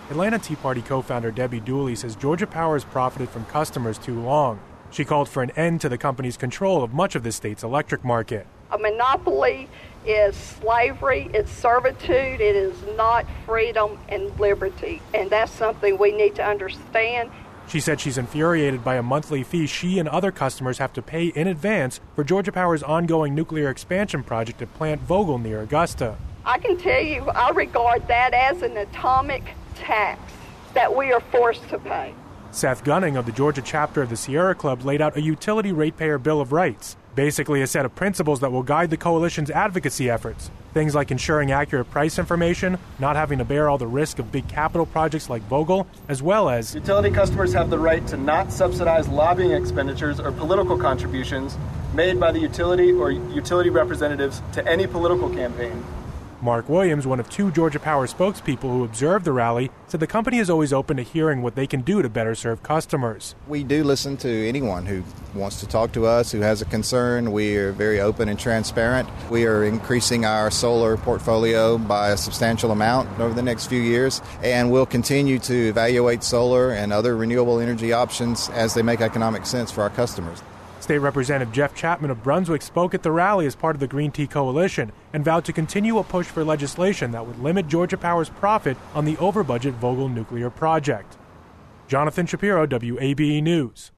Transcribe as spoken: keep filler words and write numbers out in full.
Atlanta Tea Party co-founder Debbie Dooley says Georgia Power has profited from customers too long. She called for an end to the company's control of much of the state's electric market. A monopoly is slavery, it's servitude, it is not freedom and liberty, and that's something we need to understand. She said she's infuriated by a monthly fee she and other customers have to pay in advance for Georgia Power's ongoing nuclear expansion project at Plant Vogtle near Augusta. I can tell you, I regard that as an atomic tax that we are forced to pay. Seth Gunning of the Georgia chapter of the Sierra Club laid out a utility ratepayer bill of rights, basically a set of principles that will guide the coalition's advocacy efforts. Things like ensuring accurate price information, not having to bear all the risk of big capital projects like Vogtle, as well as utility customers have the right to not subsidize lobbying expenditures or political contributions made by the utility or utility representatives to any political campaign. Mark Williams, one of two Georgia Power spokespeople who observed the rally, said the company is always open to hearing what they can do to better serve customers. We do listen to anyone who wants to talk to us, who has a concern. We are very open and transparent. We are increasing our solar portfolio by a substantial amount over the next few years, and we'll continue to evaluate solar and other renewable energy options as they make economic sense for our customers. State Representative Jeff Chapman of Brunswick spoke at the rally as part of the Green Tea Coalition and vowed to continue a push for legislation that would limit Georgia Power's profit on the over-budget Vogtle nuclear project. Jonathan Shapiro, W A B E News.